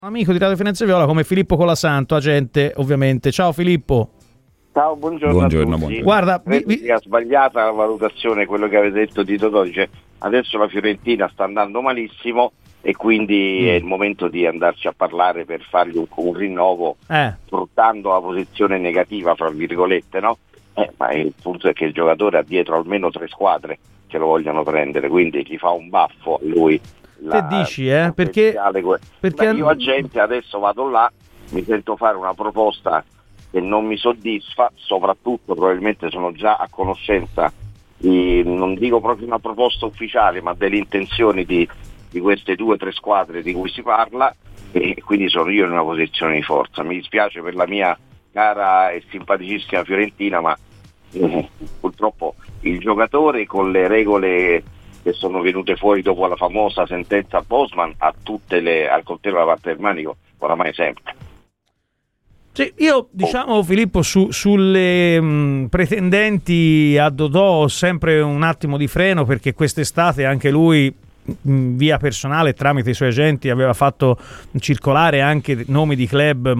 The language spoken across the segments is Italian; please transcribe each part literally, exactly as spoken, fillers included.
Amico di Radio Firenze Viola come Filippo Colasanto, agente ovviamente. Ciao Filippo. Ciao, buongiorno, buongiorno, a tutti. buongiorno. Guarda, vi, vi... ha sbagliata la valutazione, quello che avete detto di Totò, dice adesso la Fiorentina sta andando malissimo e quindi mm. è il momento di andarci a parlare per fargli un, un rinnovo, eh. sfruttando la posizione negativa, fra virgolette, no? Eh, ma il punto è che il giocatore ha dietro almeno tre squadre che lo vogliono prendere, quindi gli fa un baffo a lui. Te dici, eh? Perché, perché... Beh, io agente adesso vado là, mi sento fare una proposta che non mi soddisfa, soprattutto probabilmente sono già a conoscenza di, non dico proprio una proposta ufficiale, ma delle intenzioni di, di queste due o tre squadre di cui si parla, e quindi sono io in una posizione di forza. Mi dispiace per la mia cara e simpaticissima Fiorentina, ma eh, purtroppo il giocatore con le regole che sono venute fuori dopo la famosa sentenza Bosman ha tutte le al coltello da parte del manico, oramai sempre. Sì, io diciamo oh. Filippo su, sulle mh, pretendenti a Dodò ho sempre un attimo di freno, perché quest'estate anche lui in via personale tramite i suoi agenti aveva fatto circolare anche nomi di club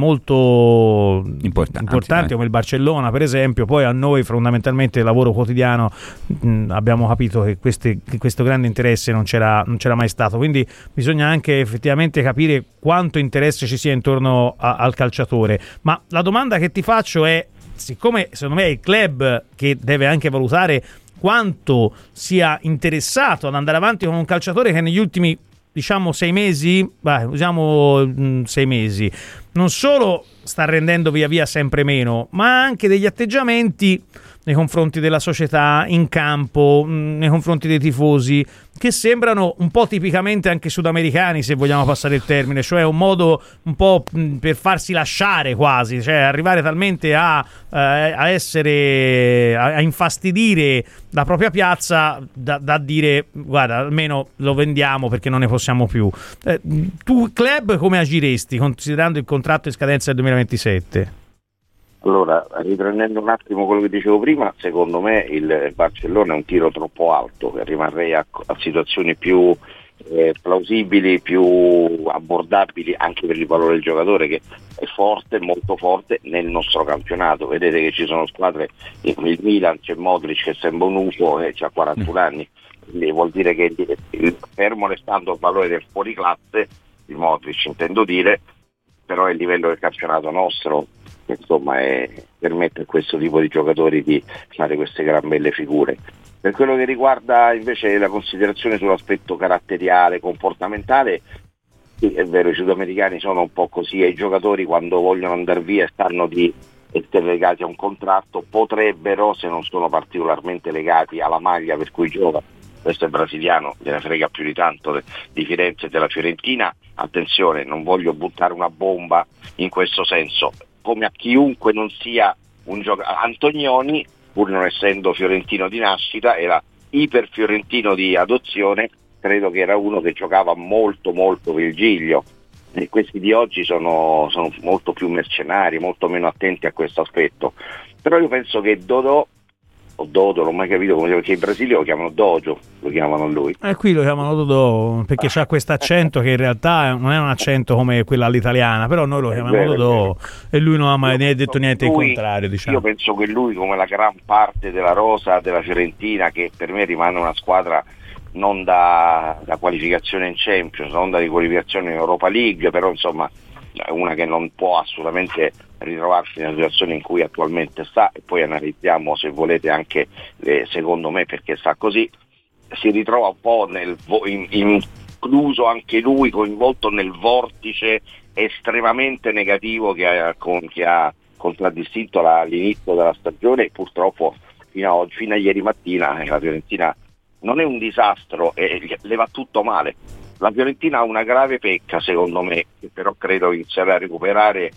molto importanti, importanti come il Barcellona per esempio. Poi a noi fondamentalmente il lavoro quotidiano mh, abbiamo capito che, queste, che questo grande interesse non c'era, non c'era mai stato, quindi bisogna anche effettivamente capire quanto interesse ci sia intorno a, al calciatore. Ma la domanda che ti faccio è, siccome secondo me è il club che deve anche valutare quanto sia interessato ad andare avanti con un calciatore che negli ultimi, diciamo, sei mesi, beh, usiamo mh, sei mesi, non solo sta rendendo via via sempre meno, ma anche degli atteggiamenti nei confronti della società, in campo, mh, nei confronti dei tifosi, che sembrano un po' tipicamente anche sudamericani, se vogliamo passare il termine, cioè un modo un po' mh, per farsi lasciare quasi, cioè arrivare talmente a, eh, a essere, a, a infastidire la propria piazza da, da dire guarda, almeno lo vendiamo perché non ne possiamo più. Eh, tu club come agiresti considerando il contratto in scadenza del duemilaventisette? Allora, riprendendo un attimo quello che dicevo prima, secondo me il Barcellona è un tiro troppo alto, rimarrei a, a situazioni più eh, plausibili, più abbordabili anche per il valore del giocatore, che è forte, molto forte nel nostro campionato. Vedete che ci sono squadre, il Milan c'è Modric che sembra un U F O e ha quarantuno anni, quindi vuol dire che il, fermo restando il valore del fuoriclasse, di Modric intendo dire, però è il livello del campionato nostro, insomma è, permette a questo tipo di giocatori di fare queste gran belle figure. Per quello che riguarda invece la considerazione sull'aspetto caratteriale, comportamentale, sì, è vero, i sudamericani sono un po' così, e i giocatori quando vogliono andare via stanno di essere legati a un contratto, potrebbero, se non sono particolarmente legati alla maglia per cui gioca. Questo è brasiliano, gliene frega più di tanto di Firenze e della Fiorentina. Attenzione, non voglio buttare una bomba in questo senso, come a chiunque non sia un giocatore. Antonioni, pur non essendo fiorentino di nascita, era iper fiorentino di adozione, credo che era uno che giocava molto molto per il Giglio, e questi di oggi sono, sono molto più mercenari, molto meno attenti a questo aspetto. Però io penso che Dodò o Dodo, non ho mai capito come, perché in Brasile lo chiamano Dojo, lo chiamano lui. E eh, qui lo chiamano Dodò perché c'ha questo accento che in realtà non è un accento come quello all'italiana, però noi lo chiamiamo vero, Dodò e lui non ha mai ne detto niente il contrario, diciamo. Io penso che lui, come la gran parte della rosa della Fiorentina, che per me rimane una squadra non da, da qualificazione in Champions, non da riqualificazione in Europa League, però insomma una che non può assolutamente ritrovarsi nella situazione in cui attualmente sta, e poi analizziamo se volete anche eh, secondo me perché sta così, si ritrova un po' nel, in, incluso anche lui, coinvolto nel vortice estremamente negativo che ha, con, che ha contraddistinto la, l'inizio della stagione, e purtroppo fino a, oggi, fino a ieri mattina eh, la Fiorentina non è un disastro, eh, le va tutto male. La Fiorentina ha una grave pecca secondo me, che però credo inizierà a recuperare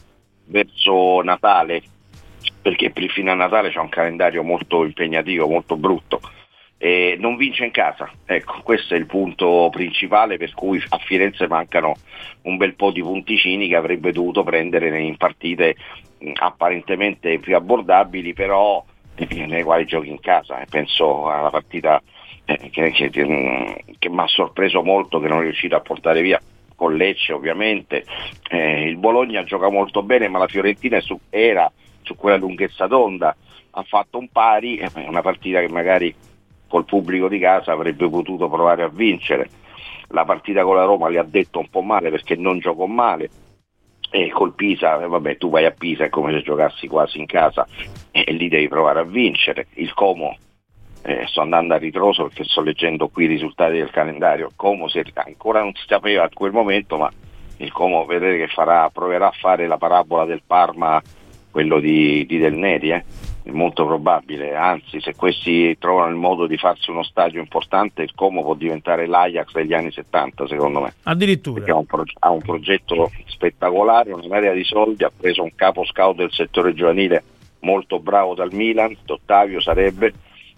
verso Natale, perché fino a Natale c'è un calendario molto impegnativo, molto brutto, e non vince in casa. Ecco, questo è il punto principale per cui a Firenze mancano un bel po' di punticini che avrebbe dovuto prendere in partite apparentemente più abbordabili, però nelle quali giochi in casa. Penso alla partita eh, che, che, che mi ha sorpreso molto, che non è riuscito a portare via con Lecce ovviamente, eh, il Bologna gioca molto bene, ma la Fiorentina è su, era su quella lunghezza d'onda, ha fatto un pari, è una partita che magari col pubblico di casa avrebbe potuto provare a vincere. La partita con la Roma le ha detto un po' male perché non giocò male, e col Pisa, eh, vabbè, tu vai a Pisa è come se giocassi quasi in casa e, e lì devi provare a vincere. Il Como, eh, sto andando a ritroso perché sto leggendo qui i risultati del calendario, Como si, ancora non si sapeva a quel momento, ma il Como vedete che farà, proverà a fare la parabola del Parma, quello di, di Del Neri, eh? È molto probabile, anzi se questi trovano il modo di farsi uno stadio importante, il Como può diventare l'Ajax degli anni settanta secondo me. Addirittura. Perché ha un, pro- ha un progetto spettacolare, una marea di soldi, ha preso un capo scout del settore giovanile molto bravo dal Milan, Ottavio sarebbe,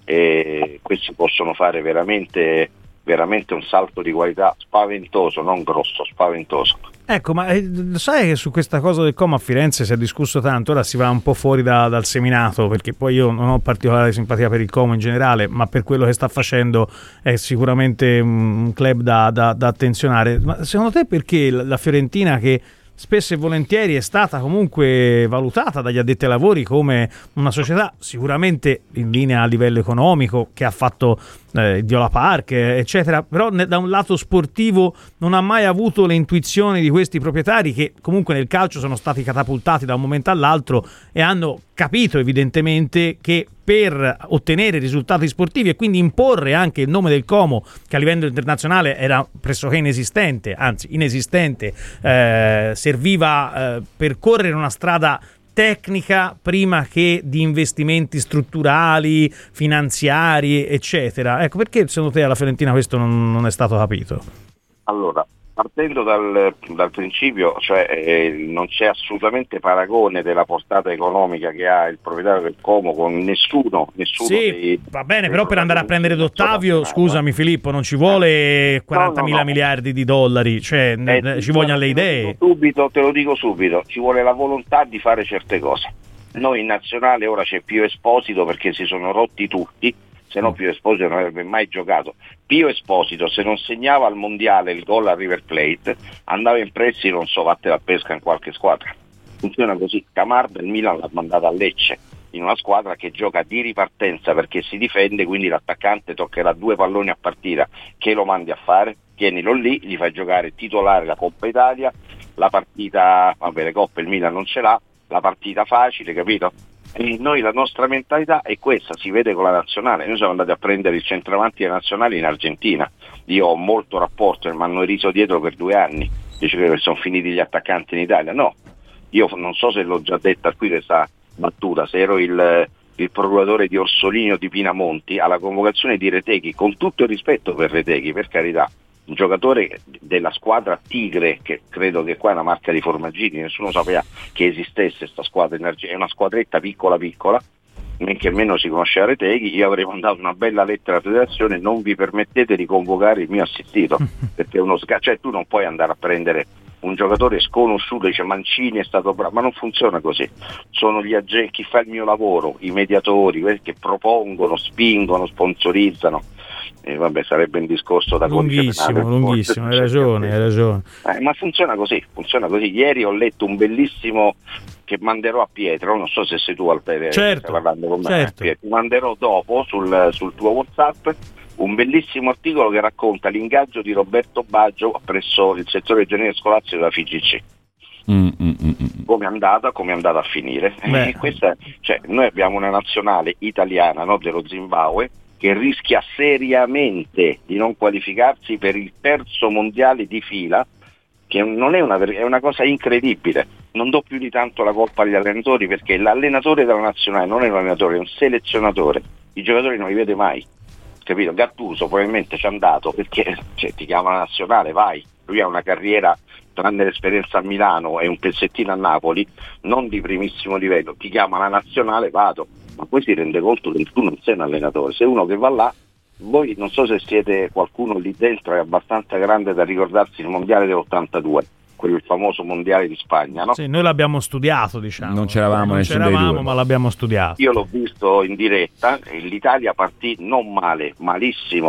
e questi possono fare veramente, veramente un salto di qualità spaventoso, non grosso, spaventoso. Ecco, ma eh, sai che su questa cosa del Como a Firenze si è discusso tanto, ora si va un po' fuori da, dal seminato, perché poi io non ho particolare simpatia per il Como in generale, ma per quello che sta facendo è sicuramente un club da, da, da attenzionare. Ma secondo te perché la Fiorentina, che spesso e volentieri è stata comunque valutata dagli addetti ai lavori come una società sicuramente in linea a livello economico, che ha fatto eh, Viola Park eccetera, però ne, da un lato sportivo non ha mai avuto le intuizioni di questi proprietari, che comunque nel calcio sono stati catapultati da un momento all'altro e hanno capito evidentemente che per ottenere risultati sportivi e quindi imporre anche il nome del Como, che a livello internazionale era pressoché inesistente, anzi inesistente, eh, serviva eh, percorrere una strada tecnica prima che di investimenti strutturali, finanziari, eccetera. Ecco, perché secondo te alla Fiorentina questo non, non è stato capito? Allora, partendo dal, dal principio, cioè eh, non c'è assolutamente paragone della portata economica che ha il proprietario del Como con nessuno, nessuno sì, dei, va bene, dei però per andare a prendere D'Ottavio, scusami Filippo, non ci vuole quarantamila no, no, no. miliardi di dollari, cioè eh, ci vogliono le idee. Subito, te lo dico subito, ci vuole la volontà di fare certe cose. Noi in nazionale ora c'è Pio Esposito perché si sono rotti tutti, se no Pio Esposito non avrebbe mai giocato. Pio Esposito, se non segnava al mondiale il gol a River Plate, andava in prestito, non so, vatte la pesca in qualche squadra. Funziona così. Camarda il Milan l'ha mandato a Lecce, in una squadra che gioca di ripartenza perché si difende, quindi l'attaccante toccherà due palloni a partita. Che lo mandi a fare? Tienilo lì, gli fai giocare titolare la Coppa Italia, la partita, vabbè, le coppe il Milan non ce l'ha, la partita facile, capito? E noi la nostra mentalità è questa, si vede con la nazionale. Noi siamo andati a prendere il centravanti della nazionale in Argentina, io ho molto rapporto, mi hanno riso dietro per due anni, dice che sono finiti gli attaccanti in Italia. No, io non so se l'ho già detta qui questa battuta, se ero il, il procuratore di Orsolini o di Pinamonti alla convocazione di Reteghi, con tutto il rispetto per Reteghi, per carità, un giocatore della squadra Tigre, che credo che qua è una marca di formaggini, nessuno sapeva che esistesse questa squadra in Argentina, è una squadretta piccola piccola, men che meno si conosceva Reteghi. Io avrei mandato una bella lettera alla federazione: non vi permettete di convocare il mio assistito, perché uno sca- cioè tu non puoi andare a prendere un giocatore sconosciuto, dice Mancini è stato bravo, ma non funziona così. Sono gli agenti, chi fa il mio lavoro, i mediatori, quelli che propongono, spingono, sponsorizzano. E vabbè, sarebbe un discorso da lunghissimo, lunghissimo, hai ragione, hai ragione. Eh, ma funziona così, funziona così. Ieri ho letto un bellissimo che manderò a Pietro, non so se sei tu al Pere, certo, stai parlando con me, certo. eh, ti manderò dopo sul, sul tuo WhatsApp un bellissimo articolo che racconta l'ingaggio di Roberto Baggio presso il settore giovanile scolastico della F I G C. Mm, mm, mm. Come è andata, come è andata a finire. E questa, cioè, noi abbiamo una nazionale italiana, no, dello Zimbabwe, che rischia seriamente di non qualificarsi per il terzo mondiale di fila, che non è una, è una cosa incredibile. Non do più di tanto la colpa agli allenatori, perché l'allenatore della nazionale non è un allenatore, è un selezionatore. I giocatori non li vede mai, capito? Gattuso probabilmente ci è andato perché, cioè, ti chiama la nazionale, vai. Lui ha una carriera, tranne l'esperienza a Milano e un pezzettino a Napoli, non di primissimo livello. Ti chiama la nazionale, vado. Ma poi si rende conto che tu non sei un allenatore, sei uno che va là. Voi non so se siete, qualcuno lì dentro è abbastanza grande da ricordarsi il mondiale dell'ottantadue, quello il famoso mondiale di Spagna, no? Sì, noi l'abbiamo studiato, diciamo. Non c'eravamo, non c'eravamo ma l'abbiamo studiato. Io l'ho visto in diretta, l'Italia partì non male, malissimo,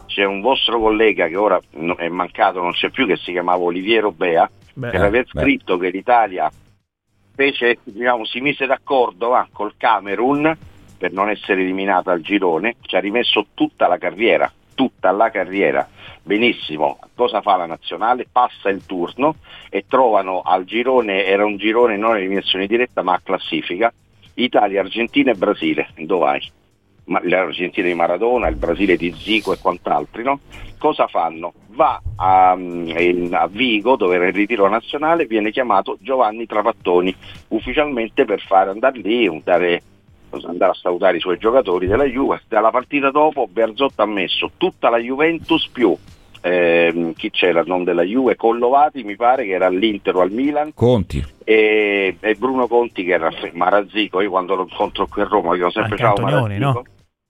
c'è un vostro collega che ora è mancato, non c'è più, che si chiamava Oliviero Bea, beh, per aver beh. scritto che l'Italia fece, diciamo, si mise d'accordo ah, col Camerun per non essere eliminata al girone, ci ha rimesso tutta la carriera, tutta la carriera. Benissimo, cosa fa la nazionale? Passa il turno e trovano al girone, era un girone non eliminazione diretta ma a classifica, Italia, Argentina e Brasile, dove vai? Ma l'Argentina di Maradona, il Brasile di Zico e quant'altri, no? Cosa fanno? Va a, a Vigo, dove era il ritiro nazionale, viene chiamato Giovanni Trapattoni ufficialmente per fare andare lì, andare, andare a salutare i suoi giocatori della Juve. Dalla partita dopo Bearzotto ha messo tutta la Juventus più eh, chi c'era il nome della Juve, Collovati mi pare che era all'Inter o al Milan, Conti e, e Bruno Conti che era Marazzico. Io quando lo incontro qui a Roma io sempre ciao Marazzico, no?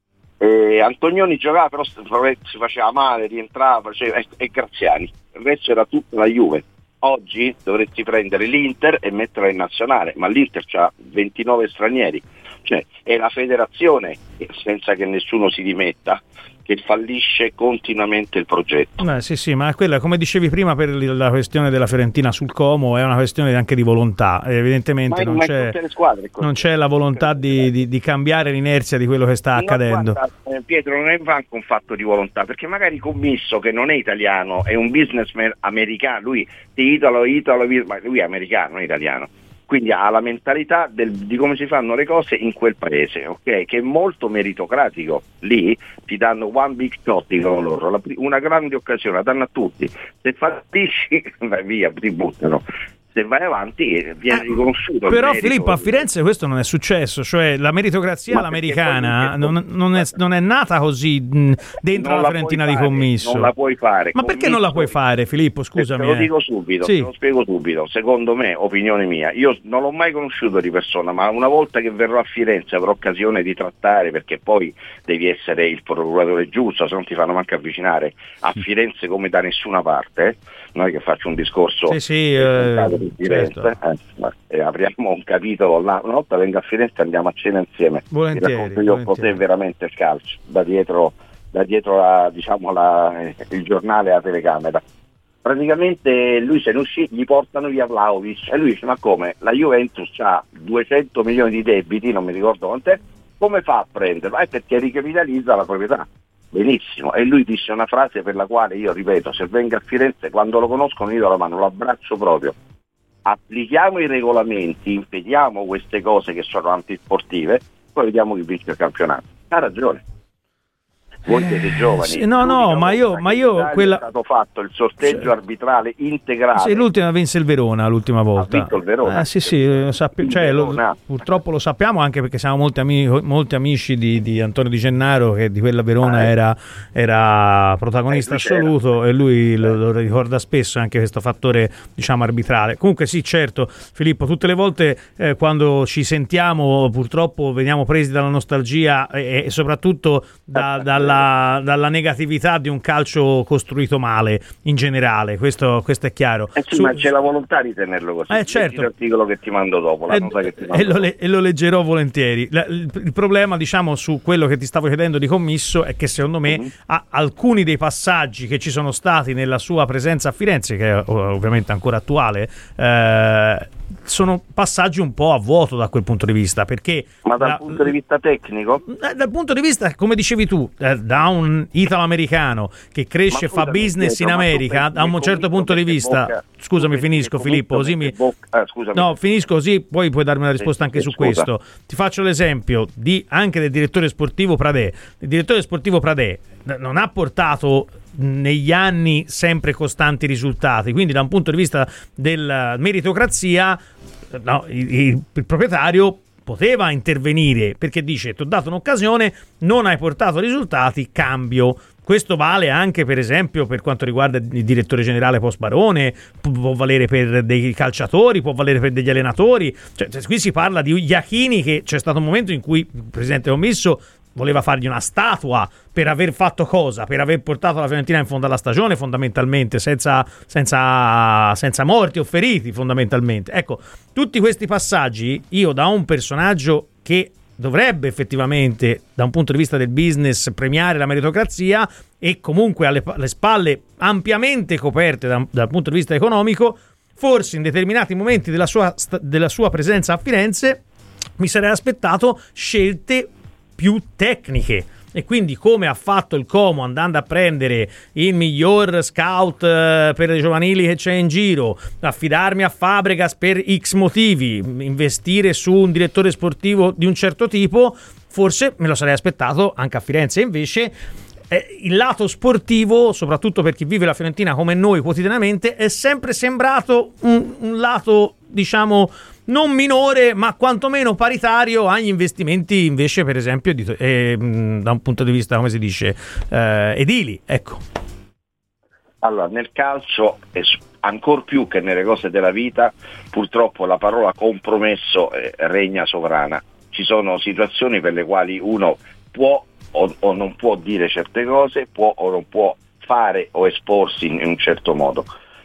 E Antonioni giocava però si faceva male, rientrava, faceva, e, e Graziani, il resto era tutta la Juve. Oggi dovresti prendere l'Inter e metterla in nazionale, ma l'Inter c'ha ventinove stranieri, cioè è la federazione, senza che nessuno si dimetta, che fallisce continuamente il progetto. Beh, sì, sì, ma quella, come dicevi prima, per la questione della Fiorentina sul Como è una questione anche di volontà. Evidentemente non c'è, non c'è la volontà di, di, di cambiare l'inerzia di quello che sta accadendo. No, guarda, eh, Pietro, non è anche un fatto di volontà, perché magari Commisso, che non è italiano, è un businessman americano, lui di Italo, Italo, ma lui è americano, non è italiano. Quindi ha la mentalità del, di come si fanno le cose in quel paese, ok? Che è molto meritocratico. Lì ti danno one big shot, dicono loro, la, una grande occasione, la danno a tutti. Se fallisci, vai via, ti buttano. Se vai avanti viene riconosciuto. Però Filippo, a Firenze questo non è successo, cioè la meritocrazia ma all'americana non, non, è, non è nata così mh, dentro non la Fiorentina di Commisso. Non la puoi fare. Ma perché non la puoi fare, Filippo? Scusami. Te lo dico subito, sì. Te lo spiego subito. Secondo me, opinione mia, io non l'ho mai conosciuto di persona, ma una volta che verrò a Firenze avrò occasione di trattare, perché poi devi essere il procuratore giusto, se non ti fanno manco avvicinare a Firenze come da nessuna parte. Eh? Noi che faccio un discorso sì, sì, eh, di Firenze, certo. eh, eh, apriamo un capitolo, una volta vengo a Firenze e andiamo a cena insieme. Volentieri, ti racconto io cos'è veramente il calcio, da dietro, da dietro la, diciamo la, il giornale e la telecamera. Praticamente lui se ne uscì, gli portano via Vlahovic e lui dice: ma come? La Juventus ha duecento milioni di debiti, non mi ricordo quant'è, come fa a prenderlo? È perché ricapitalizza la proprietà. Benissimo, e lui disse una frase per la quale io ripeto, se vengo a Firenze quando lo conoscono io do la mano, lo abbraccio proprio. Applichiamo i regolamenti, impediamo queste cose che sono antisportive, poi vediamo chi vince il campionato. Ha ragione. Voi siete giovani. Sì, no, no, ma io, ma io quella... è stato fatto il sorteggio cioè, arbitrale integrale. Sì, l'ultima vinse il Verona, l'ultima volta. Ha vinto il Verona. Eh, sì, sì, lo sappi... cioè, lo, purtroppo lo sappiamo anche perché siamo molti, ami... molti amici di, di Antonio Di Gennaro, che di quella Verona ah, era, era protagonista eh, assoluto, e lui lo, lo ricorda spesso anche questo fattore, diciamo, arbitrale. Comunque sì, certo, Filippo, tutte le volte eh, quando ci sentiamo purtroppo veniamo presi dalla nostalgia e, e soprattutto da, dalla dalla negatività di un calcio costruito male in generale, questo, questo è chiaro. Eh sì, Su... ma c'è la volontà di tenerlo così. Eh, certo. L'articolo che ti mando dopo, la e, nota che ti mando e, lo le, dopo. e lo leggerò volentieri. La, il, il problema, diciamo, su quello che ti stavo chiedendo di Commisso è che secondo me mm-hmm. a, alcuni dei passaggi che ci sono stati nella sua presenza a Firenze, che è ovviamente ancora attuale, eh, sono passaggi un po' a vuoto da quel punto di vista, perché ma dal la, punto di vista tecnico? Eh, dal punto di vista, come dicevi tu, eh, da un italo-americano che cresce e fa business Pietro, in America, da un certo punto di vista bocca, scusami finisco Filippo, così mi bocca, eh, no, finisco così poi puoi darmi una risposta anche su scusa. Questo. Ti faccio l'esempio di, anche del direttore sportivo Pradè. Il direttore sportivo Pradè non ha portato negli anni sempre costanti risultati, quindi da un punto di vista della meritocrazia no, il, il proprietario poteva intervenire, perché dice: ti ho dato un'occasione, non hai portato risultati, cambio. Questo vale anche per esempio per quanto riguarda il direttore generale post Barone, può valere per dei calciatori, può valere per degli allenatori, cioè, qui si parla di Iachini, che c'è stato un momento in cui il presidente Commisso voleva fargli una statua per aver fatto cosa? Per aver portato la Fiorentina in fondo alla stagione, fondamentalmente, senza, senza, senza morti o feriti, fondamentalmente. Ecco, tutti questi passaggi, io da un personaggio che dovrebbe effettivamente, da un punto di vista del business, premiare la meritocrazia e comunque alle, alle spalle ampiamente coperte da, dal punto di vista economico, forse in determinati momenti della sua, della sua presenza a Firenze mi sarei aspettato scelte più tecniche. E quindi, come ha fatto il Como andando a prendere il miglior scout eh, per le giovanili che c'è in giro, affidarmi a Fabregas per X motivi, investire su un direttore sportivo di un certo tipo, forse me lo sarei aspettato anche a Firenze. Invece eh, il lato sportivo, soprattutto per chi vive la Fiorentina come noi quotidianamente, è sempre sembrato un, un lato, diciamo, non minore, ma quantomeno paritario agli investimenti invece, per esempio, di, eh, da un punto di vista, come si dice, eh, edili. Ecco. Allora, nel calcio, ancor più che nelle cose della vita, purtroppo la parola compromesso eh, regna sovrana. Ci sono situazioni per le quali uno può o, o non può dire certe cose, può o non può fare o esporsi in, in un certo modo.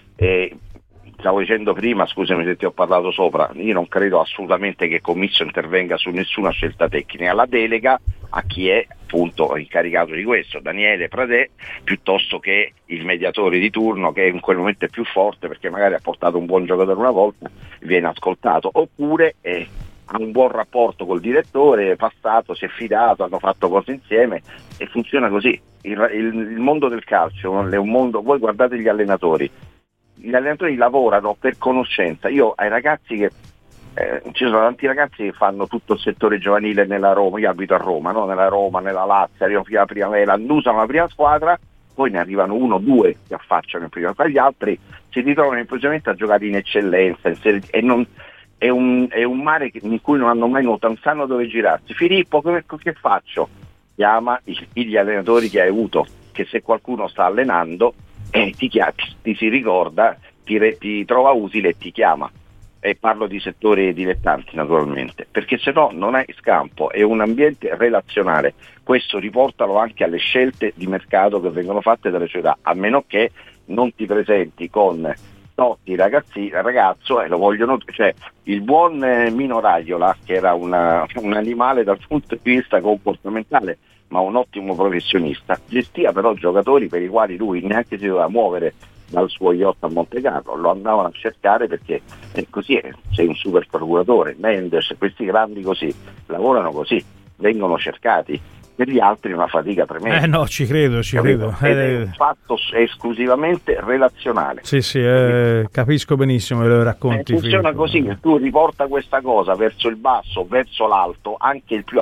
E, stavo dicendo prima, scusami se ti ho parlato sopra, io non credo assolutamente che Commisso intervenga su nessuna scelta tecnica, la delega a chi è appunto incaricato di questo, Daniele Pradè, piuttosto che il mediatore di turno, che in quel momento è più forte perché magari ha portato un buon giocatore una volta, viene ascoltato, oppure eh, ha un buon rapporto col direttore, è passato, si è fidato, hanno fatto cose insieme e funziona così. Il, il, il mondo del calcio è un mondo, voi guardate gli allenatori, gli allenatori lavorano per conoscenza. Io ai ragazzi che eh, ci sono tanti ragazzi che fanno tutto il settore giovanile nella Roma, io abito a Roma, no? Nella Roma, nella Lazio, arrivano fino alla primavera, annusano la prima squadra, poi ne arrivano uno o due che affacciano in prima squadra, gli altri si ritrovano improvvisamente a giocare in eccellenza in serie, e non, è, un, è un mare in cui non hanno mai nuotato, non sanno dove girarsi. Filippo, come, che faccio? Chiama gli allenatori che hai avuto, che se qualcuno sta allenando Eh, ti, chiama, ti, ti si ricorda, ti, re, ti trova utile e ti chiama. E parlo di settori dilettanti naturalmente, perché se no non hai scampo, è un ambiente relazionale. Questo riportalo anche alle scelte di mercato che vengono fatte dalle società, a meno che non ti presenti con Totti ragazzi, ragazzo e lo vogliono, cioè il buon eh, Mino Raiola, che era una, un animale dal punto di vista comportamentale, ma un ottimo professionista, gestia però giocatori per i quali lui neanche si doveva muovere dal suo yacht a Monte Carlo, lo andavano a cercare perché è così, è, sei un super procuratore, Mendes, questi grandi così, lavorano così, vengono cercati. Per gli altri è una fatica tremenda. Eh no, ci credo, ci Capito? credo. Ed è un fatto esclusivamente relazionale. Sì, sì, eh, capisco benissimo che lo racconti. Eh, funziona Filippo. Così, tu riporta questa cosa verso il basso, verso l'alto, anche il più...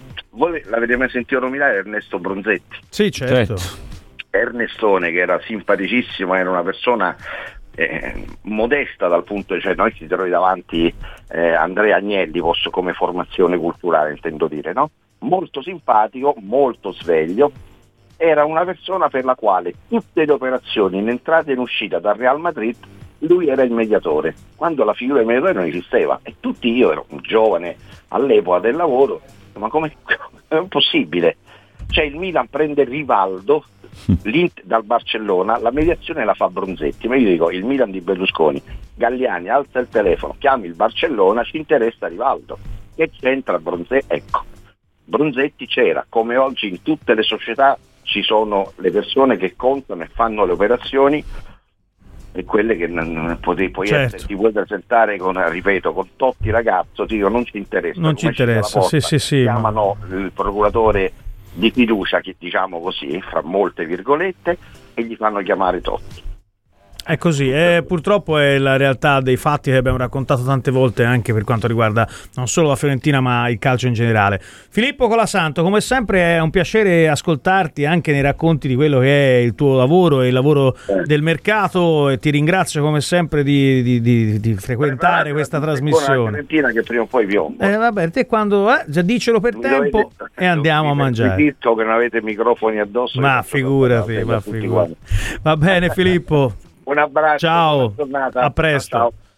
Voi l'avete mai sentito nominare Ernesto Bronzetti? Sì, certo. Ernestone, che era simpaticissimo, era una persona eh, modesta dal punto di, cioè noi ci trovi davanti eh, Andrea Agnelli, posso, come formazione culturale intendo dire, no? Molto simpatico, molto sveglio, era una persona per la quale tutte le operazioni in entrata e in uscita dal Real Madrid lui era il mediatore, quando la figura del mediatore non esisteva, e tutti, io ero un giovane all'epoca del lavoro, ma come è possibile? Cioè il Milan prende Rivaldo dal Barcellona, la mediazione la fa Bronzetti, ma io dico il Milan di Berlusconi, Galliani alza il telefono, chiami il Barcellona, ci interessa Rivaldo, che c'entra Bronzetti? Ecco, Bronzetti c'era, come oggi in tutte le società ci sono le persone che contano e fanno le operazioni e quelle che non, non potevi, puoi certo. essere, ti puoi presentare con, ripeto, con Totti ragazzo, ti dico non ci interessa, non ci interessa, porta, sì, sì, sì, chiamano ma... il procuratore di fiducia, che diciamo così, fra molte virgolette, e gli fanno chiamare Totti. È così, è, purtroppo è la realtà dei fatti che abbiamo raccontato tante volte anche per quanto riguarda non solo la Fiorentina ma il calcio in generale. Filippo Colasanto, come sempre è un piacere ascoltarti anche nei racconti di quello che è il tuo lavoro e il lavoro eh. del mercato, e ti ringrazio come sempre di, di, di, di frequentare Beh, questa trasmissione. La Fiorentina che prima o poi piombo. Eh, vabbè, te quando eh, già dicelo per mi tempo dovete, e andiamo a mangiare. Vi dico che non avete microfoni addosso. Ma figurati, ma figurati. Va bene Filippo. Un abbraccio, ciao, buona giornata. A presto. Ciao, ciao.